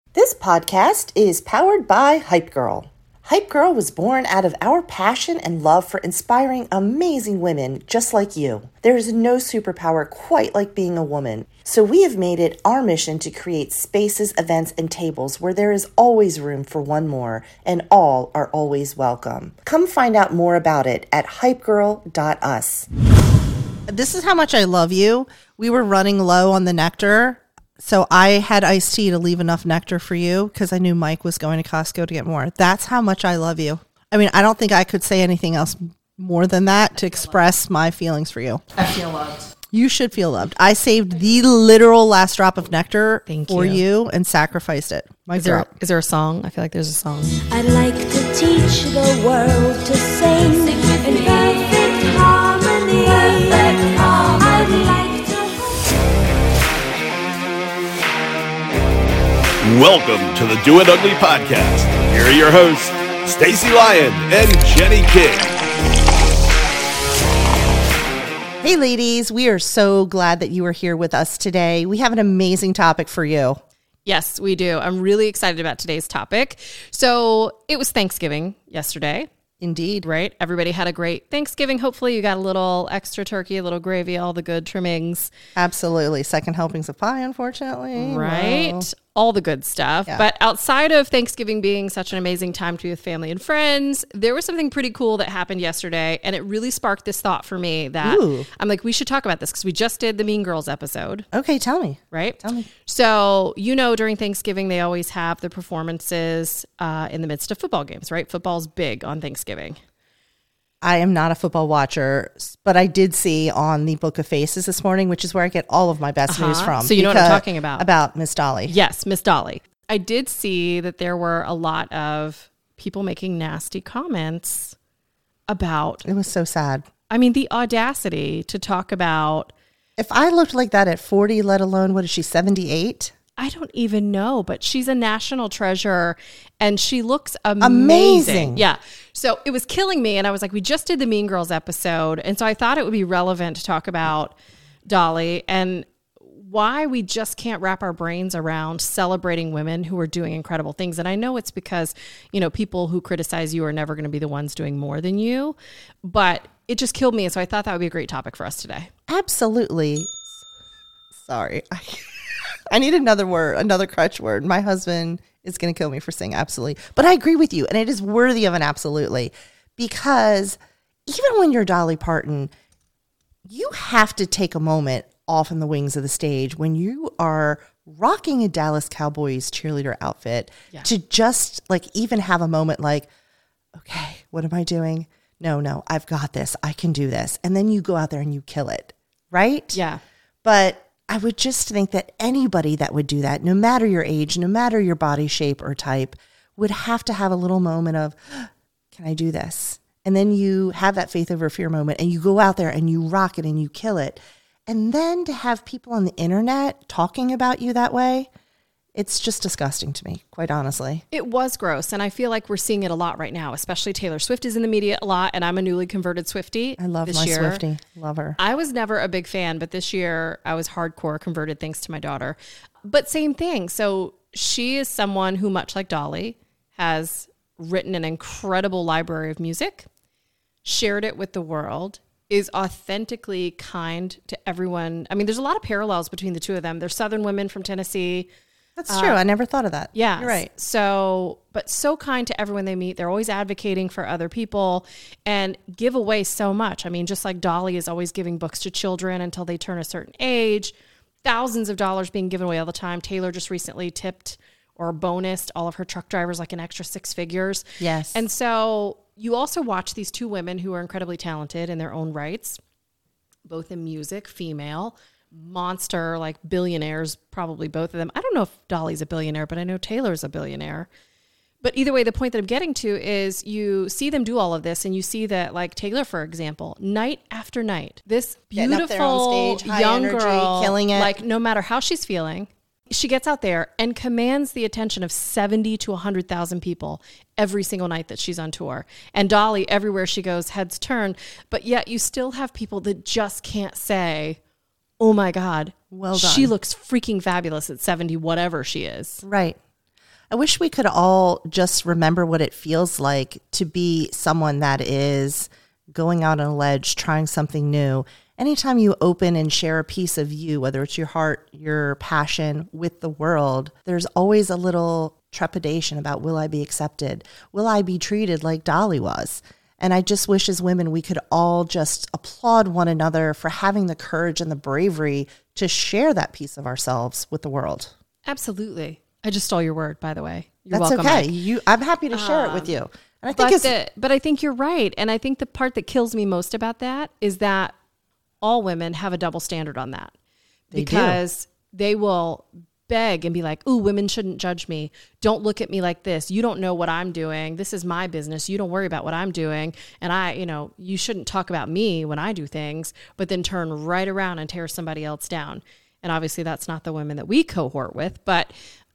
This podcast is powered by Hype Girl. Hype Girl was born out of our passion and love for inspiring amazing women just like you. There is no superpower quite like being a woman. So we have made it our mission to create spaces, events, and tables where there is always room for one more, and all are always welcome. Come find out more about it at hypegirl.us. This is how much I love you. We were running low on the nectar. So I had iced tea to leave enough nectar for you because I knew Mike was going to Costco to get more. That's how much I love you. I mean, I don't think I could say anything else more than that to express my feelings for you. I feel loved. You should feel loved. I saved the literal last drop of nectar for you and sacrificed it. Is there a song? I feel like there's a song. I'd like to teach the world to sing in perfect harmony. I'd like Welcome to the Do It Ugly podcast. Here are your hosts, Stacy Lyon and Jenny King. Hey ladies, we are so glad that you are here with us today. We have an amazing topic for you. Yes, we do. I'm really excited about today's topic. So it was Thanksgiving yesterday. Indeed. Right? Everybody had a great Thanksgiving. Hopefully you got a little extra turkey, a little gravy, all the good trimmings. Absolutely. Second helpings of pie, unfortunately. Right? Wow. All the good stuff. Yeah. But outside of Thanksgiving being such an amazing time to be with family and friends, there was something pretty cool that happened yesterday. And it really sparked this thought for me that I'm like, we should talk about this because we just did the Mean Girls episode. Okay, tell me. Right? Tell me. So, during Thanksgiving, they always have the performances in the midst of football games, right? Football's big on Thanksgiving. I am not a football watcher, but I did see on the Book of Faces this morning, which is where I get all of my best news from. So you know what I'm talking about. About Miss Dolly. Yes, Miss Dolly. I did see that there were a lot of people making nasty comments about... It was so sad. I mean, the audacity to talk about... If I looked like that at 40, let alone, what is she, 78? I don't even know, but she's a national treasure and she looks amazing. Yeah. So it was killing me. And I was like, we just did the Mean Girls episode. And so I thought it would be relevant to talk about Dolly and why we just can't wrap our brains around celebrating women who are doing incredible things. And I know it's because, people who criticize you are never going to be the ones doing more than you, but it just killed me. And so I thought that would be a great topic for us today. Absolutely. Sorry. I need another word, another crutch word. My husband is going to kill me for saying absolutely. But I agree with you, and it is worthy of an absolutely. Because even when you're Dolly Parton, you have to take a moment off in the wings of the stage when you are rocking a Dallas Cowboys cheerleader outfit to just even have a moment like, okay, what am I doing? No, I've got this. I can do this. And then you go out there and you kill it, right? Yeah. But I would just think that anybody that would do that, no matter your age, no matter your body shape or type, would have to have a little moment of, can I do this? And then you have that faith over fear moment and you go out there and you rock it and you kill it. And then to have people on the internet talking about you that way, it's just disgusting to me, quite honestly. It was gross. And I feel like we're seeing it a lot right now, especially Taylor Swift is in the media a lot. And I'm a newly converted Swiftie. I love my Swiftie. Love her. I was never a big fan, but this year I was hardcore converted thanks to my daughter. But same thing. So she is someone who, much like Dolly, has written an incredible library of music, shared it with the world, is authentically kind to everyone. I mean, there's a lot of parallels between the two of them. They're Southern women from Tennessee. That's true. I never thought of that. Yeah. You're right. But so kind to everyone they meet. They're always advocating for other people and give away so much. I mean, just like Dolly is always giving books to children until they turn a certain age, thousands of dollars being given away all the time. Taylor just recently tipped or bonused all of her truck drivers like an extra 6 figures. Yes. And so you also watch these two women who are incredibly talented in their own rights, both in music, female, monster, like billionaires, probably both of them. I don't know if Dolly's a billionaire, but I know Taylor's a billionaire. But either way, the point that I'm getting to is you see them do all of this and you see that, like Taylor, for example, night after night, this beautiful stage, young energy, girl, killing it. like no matter how she's feeling, she gets out there and commands the attention of 70 to 100,000 people every single night that she's on tour. And Dolly, everywhere she goes, heads turn. But yet you still have people that just can't say, oh my God, well done. she looks freaking fabulous at 70, whatever she is. Right. I wish we could all just remember what it feels like to be someone that is going out on a ledge, trying something new. Anytime you open and share a piece of you, whether it's your heart, your passion with the world, there's always a little trepidation about, will I be accepted? Will I be treated like Dolly was? And I just wish as women, we could all just applaud one another for having the courage and the bravery to share that piece of ourselves with the world. Absolutely. I just stole your word, by the way. You're That's welcome, okay. Mike. I'm happy to share it with you. And I think but I think you're right. And I think the part that kills me most about that is that all women have a double standard on that. Because they will beg and be like, ooh, women shouldn't judge me. Don't look at me like this. You don't know what I'm doing. This is my business. You don't worry about what I'm doing. And you shouldn't talk about me when I do things, but then turn right around and tear somebody else down. And obviously that's not the women that we cohort with, but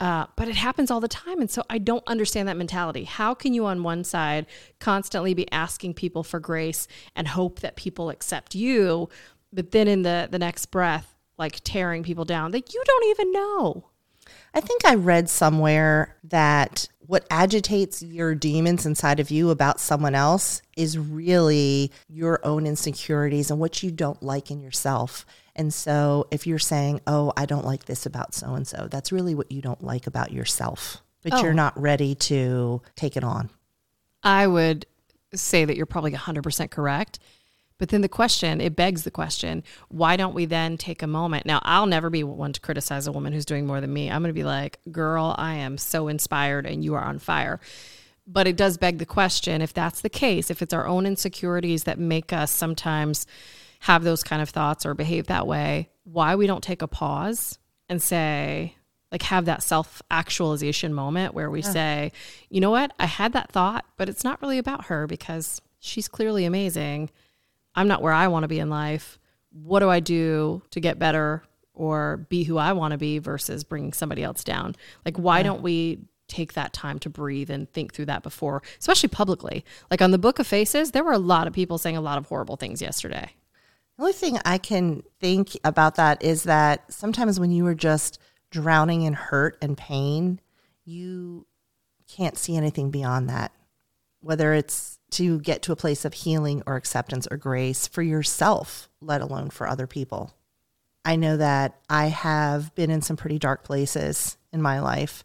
it happens all the time. And so I don't understand that mentality. How can you on one side constantly be asking people for grace and hope that people accept you, but then in the next breath, like tearing people down that you don't even know? I think I read somewhere that what agitates your demons inside of you about someone else is really your own insecurities and what you don't like in yourself. And so if you're saying, oh, I don't like this about so-and-so, that's really what you don't like about yourself, but you're not ready to take it on. I would say that you're probably 100% correct. But then it begs the question, why don't we then take a moment? Now, I'll never be one to criticize a woman who's doing more than me. I'm going to be like, girl, I am so inspired and you are on fire. But it does beg the question, if that's the case, if it's our own insecurities that make us sometimes have those kind of thoughts or behave that way, why we don't take a pause and say, like, have that self-actualization moment where we say, you know what? I had that thought, but it's not really about her because she's clearly amazing. I'm not where I want to be in life. What do I do to get better or be who I want to be versus bringing somebody else down? Like, why don't we take that time to breathe and think through that before, especially publicly? Like on the Book of Faces, there were a lot of people saying a lot of horrible things yesterday. The only thing I can think about that is that sometimes when you are just drowning in hurt and pain, you can't see anything beyond that, whether it's to get to a place of healing or acceptance or grace for yourself, let alone for other people. I know that I have been in some pretty dark places in my life,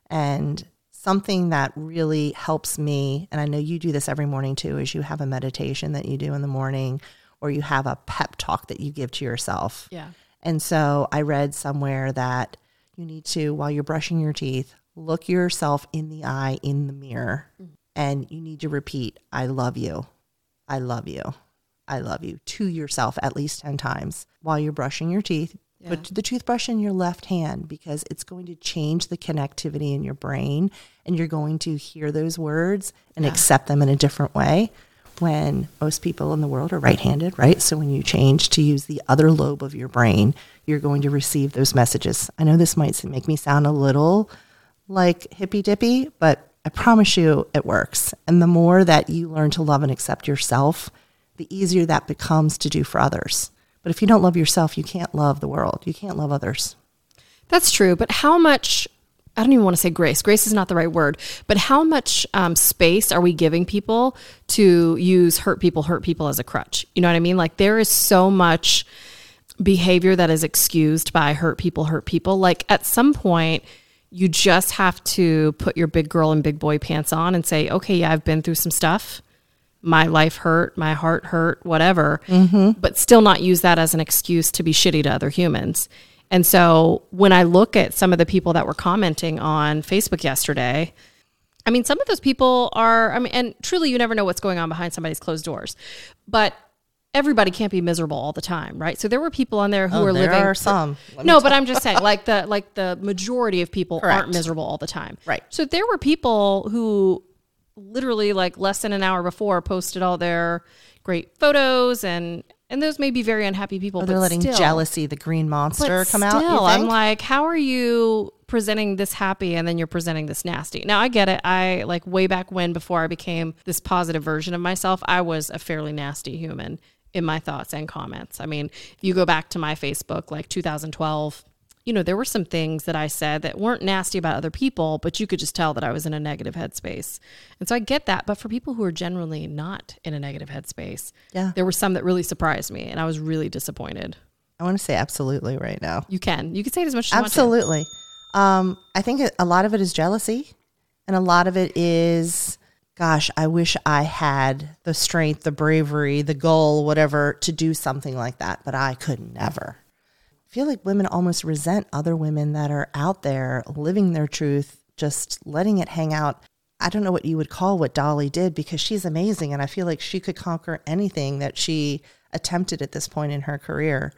and something that really helps me, and I know you do this every morning too, is you have a meditation that you do in the morning, or you have a pep talk that you give to yourself. Yeah. And so I read somewhere that you need to, while you're brushing your teeth, look yourself in the eye in the mirror. And you need to repeat, I love you. I love you. I love you to yourself at least 10 times while you're brushing your teeth. Yeah. Put the toothbrush in your left hand because it's going to change the connectivity in your brain and you're going to hear those words and accept them in a different way when most people in the world are right-handed, right? So when you change to use the other lobe of your brain, you're going to receive those messages. I know this might make me sound a little like hippy-dippy, but I promise you it works. And the more that you learn to love and accept yourself, the easier that becomes to do for others. But if you don't love yourself, you can't love the world. You can't love others. That's true. But how much, I don't even want to say grace. Grace is not the right word. But how much space are we giving people to use hurt people as a crutch? You know what I mean? Like there is so much behavior that is excused by hurt people. Like at some point, you just have to put your big girl and big boy pants on and say, okay, yeah, I've been through some stuff. My life hurt, my heart hurt, whatever, but still not use that as an excuse to be shitty to other humans. And so when I look at some of the people that were commenting on Facebook yesterday, I mean, some of those people are, and truly you never know what's going on behind somebody's closed doors, but everybody can't be miserable all the time, right? So there were people on there who are living. There are some. No, but I'm just saying, like the majority of people aren't miserable all the time, right? So there were people who literally like less than an hour before posted all their great photos, and those may be very unhappy people. They're letting jealousy, the green monster, come out. I'm like, how are you presenting this happy and then you're presenting this nasty? Now I get it. I like way back when, before I became this positive version of myself, I was a fairly nasty human in my thoughts and comments. I mean, if you go back to my Facebook, like 2012, there were some things that I said that weren't nasty about other people, but you could just tell that I was in a negative headspace. And so I get that. But for people who are generally not in a negative headspace, there were some that really surprised me, and I was really disappointed. I want to say absolutely right now. You can say it as much as you want to. Absolutely. I think a lot of it is jealousy, and a lot of it is, gosh, I wish I had the strength, the bravery, the goal, whatever, to do something like that, but I could never. I feel like women almost resent other women that are out there living their truth, just letting it hang out. I don't know what you would call what Dolly did, because she's amazing, and I feel like she could conquer anything that she attempted at this point in her career.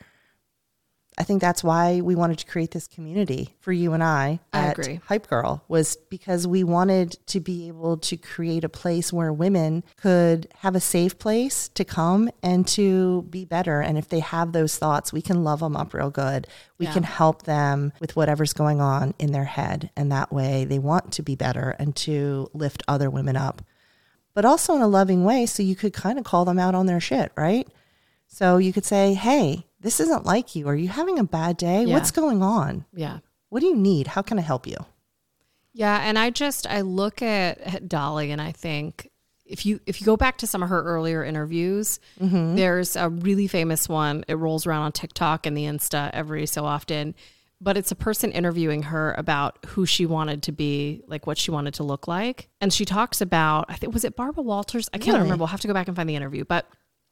I think that's why we wanted to create this community for you and I at agree. Hype Girl, was because we wanted to be able to create a place where women could have a safe place to come and to be better. And if they have those thoughts, we can love them up real good. We can help them with whatever's going on in their head. And that way they want to be better and to lift other women up, but also in a loving way. So you could kind of call them out on their shit, right? So you could say, hey, this isn't like you. Are you having a bad day? Yeah. What's going on? Yeah. What do you need? How can I help you? Yeah. And I look at Dolly, and I think if you go back to some of her earlier interviews, there's a really famous one. It rolls around on TikTok and the Insta every so often, but it's a person interviewing her about who she wanted to be, like what she wanted to look like. And she talks about, I think, was it Barbara Walters? I can't remember. We'll have to go back and find the interview, but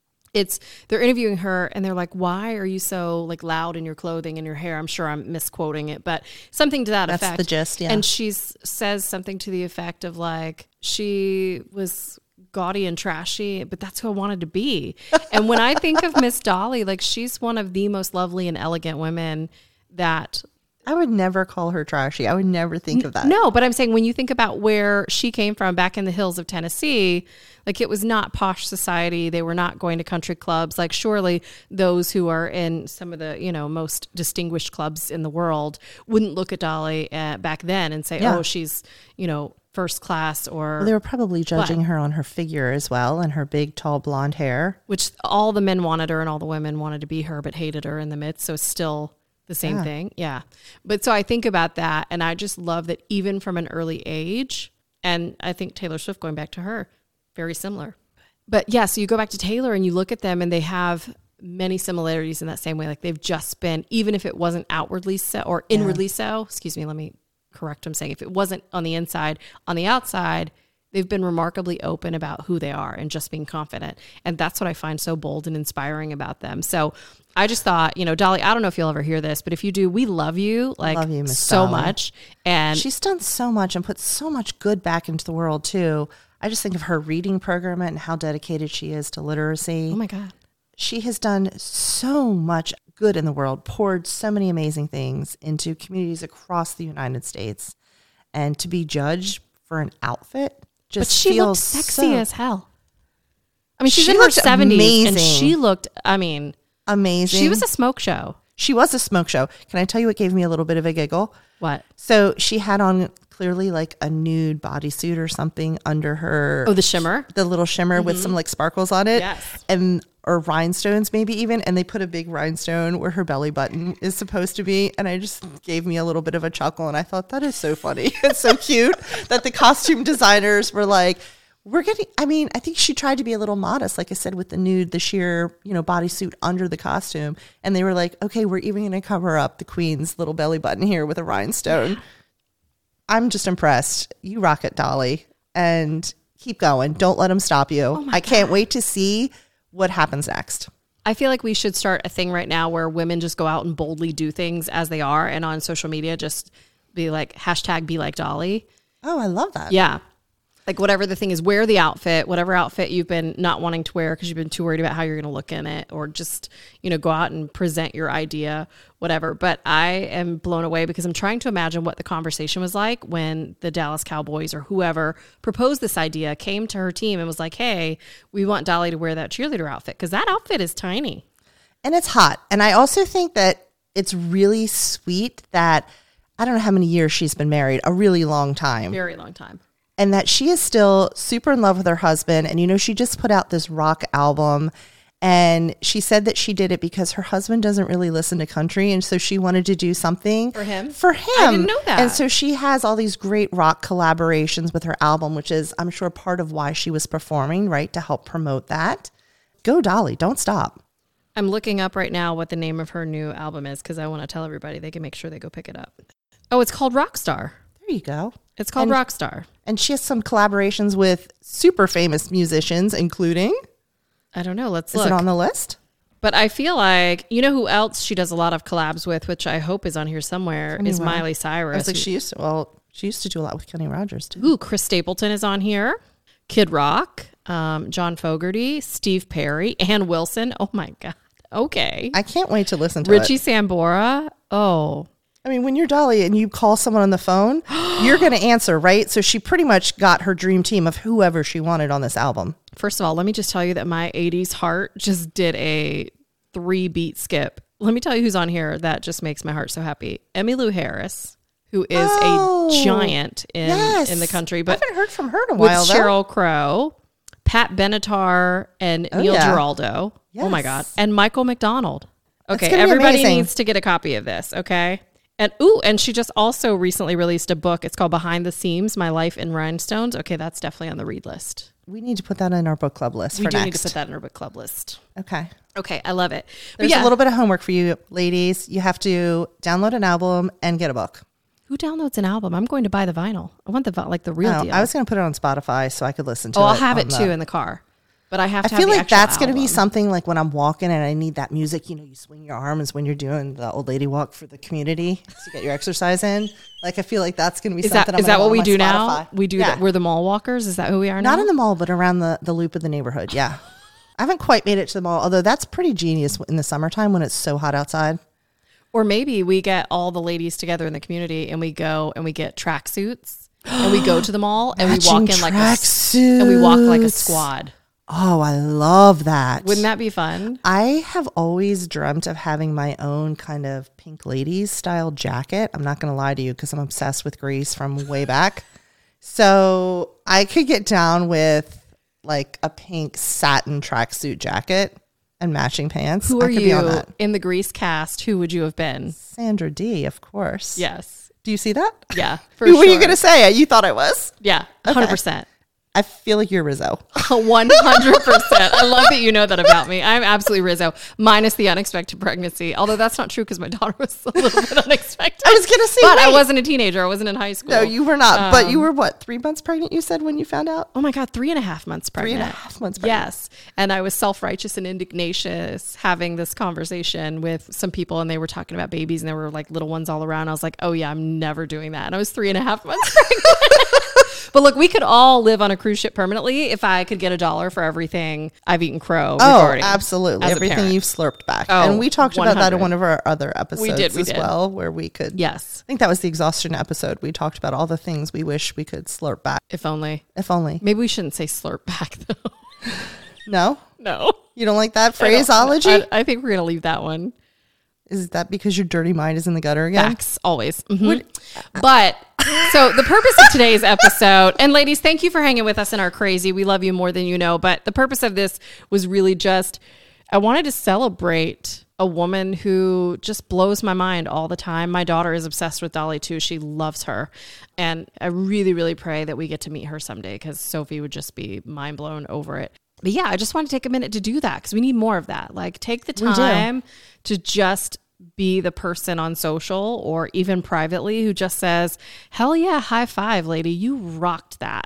they're interviewing her, and they're like, why are you so like loud in your clothing and your hair? I'm sure I'm misquoting it, but something to that effect. That's the gist, yeah. And she says something to the effect of like, she was gaudy and trashy, but that's who I wanted to be. And when I think of Miss Dolly, like, she's one of the most lovely and elegant women that... I would never call her trashy. I would never think of that. No, but I'm saying when you think about where she came from back in the hills of Tennessee, like, it was not posh society. They were not going to country clubs. Like, surely those who are in some of the, most distinguished clubs in the world wouldn't look at Dolly back then and say, oh, she's, first class. Or they were probably judging her on her figure as well, and her big, tall, blonde hair. Which all the men wanted her and all the women wanted to be her, but hated her in the midst. So it's still... the same thing. Yeah. But so I think about that, and I just love that even from an early age, and I think Taylor Swift, going back to her, very similar. But yeah, so you go back to Taylor and you look at them, and they have many similarities in that same way. Like, they've just been, even if it wasn't outwardly so or inwardly so, excuse me, let me correct what I'm saying. If it wasn't on the inside, on the outside, they've been remarkably open about who they are and just being confident. And that's what I find so bold and inspiring about them. So I just thought, Dolly, I don't know if you'll ever hear this, but if you do, we love you, Miss so Dolly. Much. And she's done so much and put so much good back into the world too. I just think of her reading program and how dedicated she is to literacy. Oh my God. She has done so much good in the world, poured so many amazing things into communities across the United States. And to be judged for an outfit just feels feels looked sexy as hell. I mean, she's in her 70s amazing. And she looked, amazing. She was a smoke show. She was a smoke show. Can I tell you what gave me a little bit of a giggle? What? So she had on clearly like a nude bodysuit or something under her. Oh, the shimmer? The little shimmer with some like sparkles on it. Yes. Or rhinestones maybe even. And they put a big rhinestone where her belly button is supposed to be. And I just gave me a little bit of a chuckle. And I thought, that is so funny. It's so cute that the costume designers were like, I think she tried to be a little modest, like I said, with the nude, the sheer, bodysuit under the costume. And they were like, okay, we're even going to cover up the queen's little belly button here with a rhinestone. I'm just impressed. You rock it, Dolly. And keep going. Don't let them stop you. I can't wait to see what happens next. I feel like we should start a thing right now where women just go out and boldly do things as they are. And on social media, just be like, #BeLikeDolly. Oh, I love that. Yeah. Like, whatever the thing is, wear the outfit, whatever outfit you've been not wanting to wear because you've been too worried about how you're going to look in it, or just, go out and present your idea, whatever. But I am blown away because I'm trying to imagine what the conversation was like when the Dallas Cowboys or whoever proposed this idea, came to her team and was like, hey, we want Dolly to wear that cheerleader outfit, because that outfit is tiny. And it's hot. And I also think that it's really sweet that, I don't know how many years she's been married, a really long time. Very long time. And that she is still super in love with her husband. And, she just put out this rock album. And she said that she did it because her husband doesn't really listen to country. And so she wanted to do something For him? For him. I didn't know that. And so she has all these great rock collaborations with her album, which is, I'm sure, part of why she was performing, right? To help promote that. Go Dolly. Don't stop. I'm looking up right now what the name of her new album is because I want to tell everybody they can make sure they go pick it up. Oh, it's called Rockstar. There you go. It's called Rockstar. And she has some collaborations with super famous musicians, including... I don't know. Let's look. Is it on the list? But I feel like, you know who else she does a lot of collabs with, which I hope is on here somewhere, is Miley Cyrus. I was like, she used to do a lot with Kenny Rogers too. Ooh, Chris Stapleton is on here. Kid Rock, John Fogerty, Steve Perry, Ann Wilson. Oh my God. Okay. I can't wait to listen to Richie it. Sambora. Oh. I mean, when you're Dolly and you call someone on the phone, you're going to answer, right? So she pretty much got her dream team of whoever she wanted on this album. First of all, let me just tell you that my 80s heart just did a 3-beat skip. Let me tell you who's on here that just makes my heart so happy. Emmylou Harris, who is a giant in the country. But I haven't heard from her in a while, with Sheryl Crow, Pat Benatar, and Neil Giraldo. Yes. Oh my God. And Michael McDonald. Okay, gonna be everybody amazing. needs to get a copy of this, okay? And she just also recently released a book. It's called Behind the Seams, My Life in Rhinestones. Okay, that's definitely on the read list. We need to put that in our book club list We for do next. need to put that in our book club list. Okay. Okay, I love it. But There's a little bit of homework for you, ladies. You have to download an album and get a book. Who downloads an album? I'm going to buy the vinyl. I want the real deal. I was going to put it on Spotify so I could listen to it. I'll have it too in the car. But I have to have feel the like actual that's going to be album. something like when I'm walking and I need that music, you swing your arms when you're doing the old lady walk for the community to get your exercise in. Like, I feel like that's going to be something. Is that what we do Spotify. now? We do that. We're the mall walkers. Is that who we are now? Not in the mall, but around the loop of the neighborhood. Yeah. I haven't quite made it to the mall, although that's pretty genius in the summertime when it's so hot outside. Or maybe we get all the ladies together in the community and we go and we get tracksuits and we go to the mall and we walk in like a squad. Oh, I love that. Wouldn't that be fun? I have always dreamt of having my own kind of Pink Ladies style jacket. I'm not going to lie to you because I'm obsessed with Grease from way back. So I could get down with like a pink satin tracksuit jacket and matching pants. Who are I could you be on that. in the Grease cast? Who would you have been? Sandra Dee, of course. Yes. Do you see that? Yeah. For Who sure. were you going to say? You thought I was? Yeah. 100%. I feel like you're Rizzo. 100%. I love that you know that about me. I'm absolutely Rizzo, minus the unexpected pregnancy. Although that's not true because my daughter was a little bit unexpected. I was going to say, but I wasn't a teenager. I wasn't in high school. No, you were not. But you were what, 3 months pregnant, you said, when you found out? Oh my God, 3.5 months pregnant. 3.5 months pregnant. Yes. And I was self-righteous and indignatious having this conversation with some people and they were talking about babies and there were like little ones all around. I was like, oh yeah, I'm never doing that. And I was 3.5 months pregnant. But look, we could all live on a cruise ship permanently if I could get $1 for everything I've eaten crow. Oh, absolutely. as a Everything parent. you've slurped back. Oh, and we talked about that in 100. one of our other episodes We as did. well, where we could. Yes. I think that was the exhaustion episode. We talked about all the things we wish we could slurp back. If only. If only. Maybe we shouldn't say slurp back though. No? No. You don't like that phraseology? I think we're going to leave that one. Is that because your dirty mind is in the gutter again? Facts, always. Mhm. But so the purpose of today's episode, and ladies, thank you for hanging with us in our crazy. We love you more than you know. But the purpose of this was really just, I wanted to celebrate a woman who just blows my mind all the time. My daughter is obsessed with Dolly too. She loves her. And I really, really pray that we get to meet her someday because Sophie would just be mind blown over it. But yeah, I just want to take a minute to do that because we need more of that. Like take the time to just be the person on social or even privately who just says, hell yeah, high five, lady. You rocked that.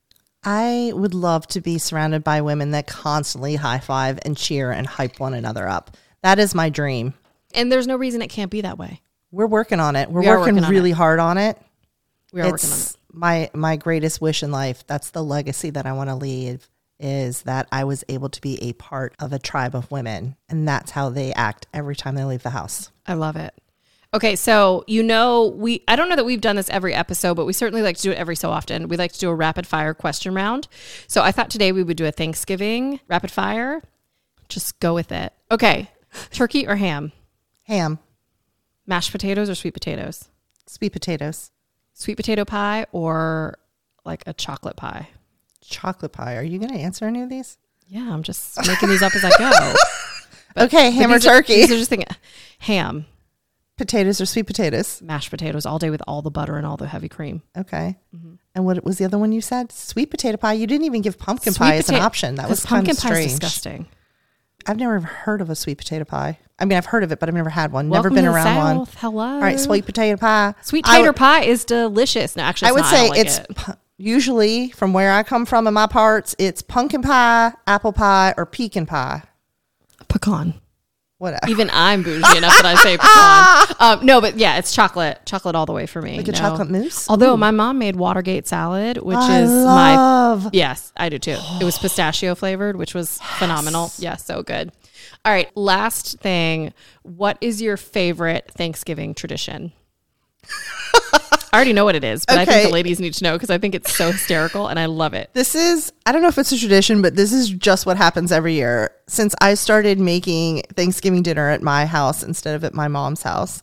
I would love to be surrounded by women that constantly high five and cheer and hype one another up. That is my dream. And there's no reason it can't be that way. We're working on it. We We're are working working on really it. hard on it. We are working on it. My greatest wish in life. That's the legacy that I want to leave, is that I was able to be a part of a tribe of women. And that's how they act every time they leave the house. I love it. Okay, so I don't know that we've done this every episode, but we certainly like to do it every so often. We like to do a rapid fire question round. So I thought today we would do a Thanksgiving rapid fire. Just go with it. Okay, turkey or ham? Ham, Mashed potatoes or sweet potatoes? sweet potatoes, Sweet potato pie or like a chocolate pie? chocolate pie. Are you going to answer any of these? Yeah, I'm just making these up as I go. Okay, ham or turkey? These are just thinking, ham. Potatoes or sweet potatoes? Mashed potatoes all day with all the butter and all the heavy cream. Okay. Mm-hmm. And what was the other one you said? Sweet potato pie. You didn't even give pumpkin pie as an option. That was kind of strange. Pumpkin pie is disgusting. I've never heard of a sweet potato pie. I mean, I've heard of it, but I've never had one. Never been around one. Hello. All right, sweet potato pie. Sweet potato pie is delicious. No, actually, I would say it's usually from where I come from in my parts, it's pumpkin pie, apple pie, or pecan pie. Pecan. Whatever. Even I'm bougie enough that I say pecan. No, but yeah, it's chocolate all the way for me. Like a chocolate mousse? Although my mom made Watergate salad, which yes, I do too. It was pistachio flavored, which was phenomenal. Yeah, so good. All right, last thing. What is your favorite Thanksgiving tradition? I already know what it is, but I think the ladies need to know because I think it's so hysterical and I love it. This is, I don't know if it's a tradition, but this is just what happens every year. Since I started making Thanksgiving dinner at my house instead of at my mom's house,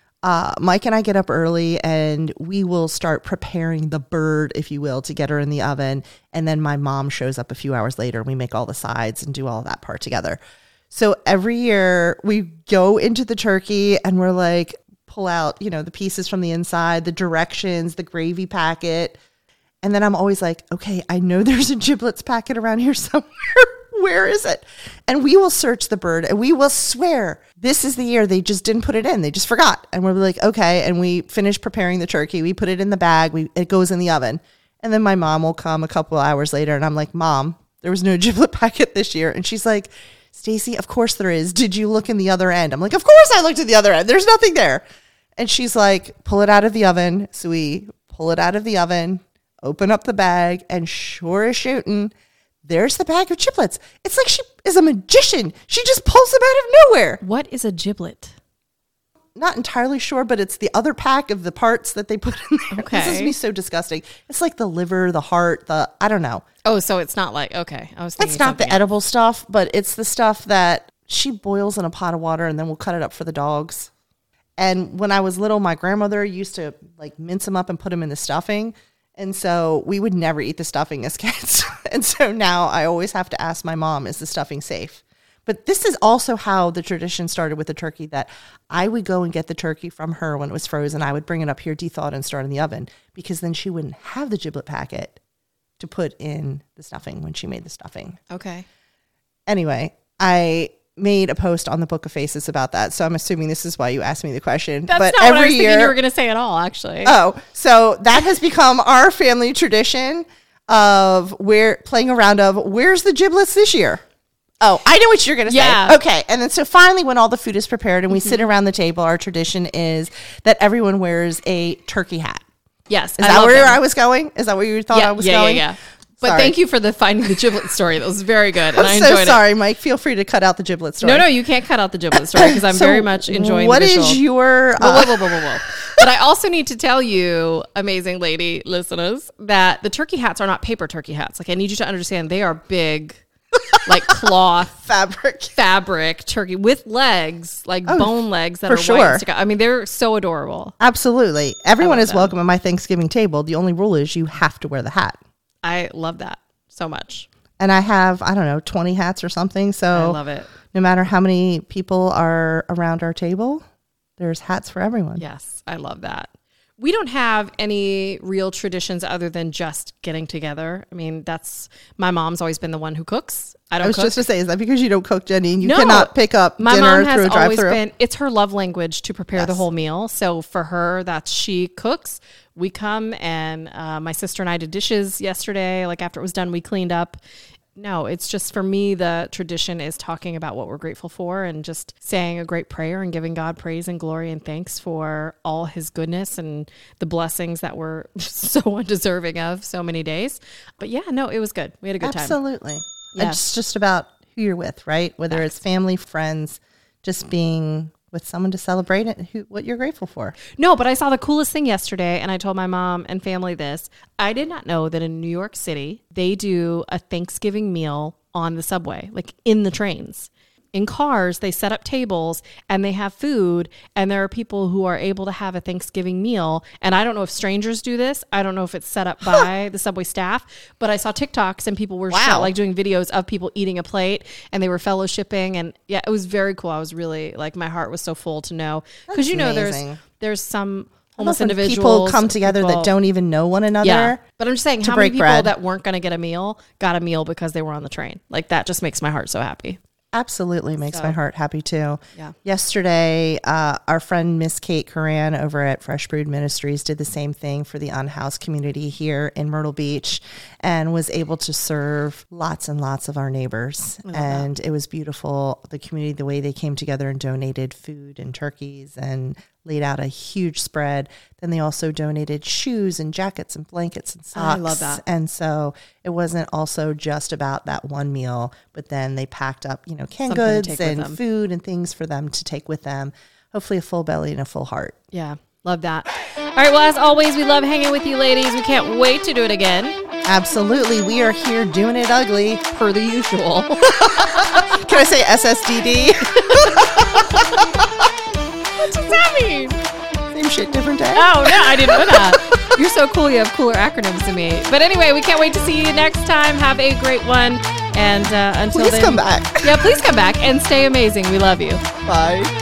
Mike and I get up early and we will start preparing the bird, if you will, to get her in the oven. And then my mom shows up a few hours later and we make all the sides and do all that part together. So every year we go into the turkey and we're like, pull out, the pieces from the inside, the directions, the gravy packet. And then I'm always like, okay, I know there's a giblets packet around here somewhere. Where is it? And we will search the bird and we will swear this is the year they just didn't put it in. They just forgot. And we're like, okay. And we finish preparing the turkey. We put it in the bag. It goes in the oven. And then my mom will come a couple of hours later and I'm like, Mom, there was no giblet packet this year. And she's like, Stacy, of course there is. Did you look in the other end? I'm like, of course I looked at the other end. There's nothing there. And she's like, pull it out of the oven. So we pull it out of the oven, open up the bag, and sure as shooting, there's the bag of giblets. It's like she is a magician. She just pulls them out of nowhere. What is a giblet? Not entirely sure, but it's the other pack of the parts that they put in there. Okay. This is me so disgusting. It's like the liver, the heart, I don't know. Oh, so it's not like, okay. I was thinking it's not the edible stuff, but it's the stuff that she boils in a pot of water and then we'll cut it up for the dogs. And when I was little, my grandmother used to like mince them up and put them in the stuffing. And so we would never eat the stuffing as kids. And so now I always have to ask my mom, is the stuffing safe? But this is also how the tradition started with the turkey, that I would go and get the turkey from her when it was frozen. I would bring it up here, de-thawed, and start in the oven because then she wouldn't have the giblet packet to put in the stuffing when she made the stuffing. Okay. Anyway, I made a post on the Book of Faces about that. So I'm assuming this is why you asked me the question. That's but not what I was thinking you were going to say at all, actually. Oh, so that has become our family tradition of playing a round of where's the giblets this year? Oh, I know what you're going to say. Okay. And then so finally when all the food is prepared and we sit around the table, our tradition is that everyone wears a turkey hat. Yes. Is that where I was going? Is that where you thought I was going? Yeah. But thank you for the finding the giblet story. That was very good. And I'm so sorry, Mike. Feel free to cut out the giblet story. No, you can't cut out the giblet story because I'm very much enjoying the visual. What is your... Whoa. But I also need to tell you, amazing lady listeners, that the turkey hats are not paper turkey hats. Like, I need you to understand they are big, like cloth. fabric turkey with legs, like bone legs that are white and stick out. I mean, they're so adorable. Absolutely. Everyone is welcome at my Thanksgiving table. The only rule is you have to wear the hat. I love that so much. And I have, 20 hats or something. So I love it. No matter how many people are around our table, there's hats for everyone. Yes, I love that. We don't have any real traditions other than just getting together. I mean, my mom's always been the one who cooks. I was just to say, is that because you don't cook, Jenny? And you cannot pick up dinner through a drive-thru? My mom has always been, it's her love language to prepare the whole meal. So for her, she cooks. We come and my sister and I did dishes yesterday. Like after it was done, we cleaned up. No, it's just for me, the tradition is talking about what we're grateful for and just saying a great prayer and giving God praise and glory and thanks for all his goodness and the blessings that we're so undeserving of so many days. But yeah, no, it was good. We had a good time. Absolutely. Yes. It's just about who you're with, right? Whether it's family, friends, just being with someone to celebrate it, what you're grateful for. No, but I saw the coolest thing yesterday, and I told my mom and family this. I did not know that in New York City, they do a Thanksgiving meal on the subway, like in the trains. in cars, they set up tables and they have food, and there are people who are able to have a Thanksgiving meal. And I don't know if strangers do this. I don't know if it's set up by the Subway staff, but I saw TikToks and people were like doing videos of people eating a plate, and they were fellowshipping. And yeah, it was very cool. I was really like, my heart was so full to know, because you know, there's some almost individuals, people come together that don't even know one another. Yeah, but I'm just saying, how many people that weren't going to get a meal got a meal because they were on the train? Like, that just makes my heart so happy. Absolutely makes my heart happy too. Yeah. Yesterday, our friend Miss Kate Coran over at Fresh Brewed Ministries did the same thing for the unhoused community here in Myrtle Beach, and was able to serve lots and lots of our neighbors. And it was beautiful. The community, the way they came together and donated food and turkeys and laid out a huge spread. Then they also donated shoes and jackets and blankets and socks. I love that. And so it wasn't also just about that one meal, but then they packed up, canned Something goods and food and things for them to take with them. Hopefully a full belly and a full heart. Yeah, love that. All right, well, as always, we love hanging with you ladies. We can't wait to do it again. Absolutely. We are here doing it ugly. Per the usual. Can I say SSDD? What does that mean? Same shit, different day. Oh, no, I didn't know that. You're so cool. You have cooler acronyms than me. But anyway, we can't wait to see you next time. Have a great one. And until then, please come back. Yeah, please come back and stay amazing. We love you. Bye.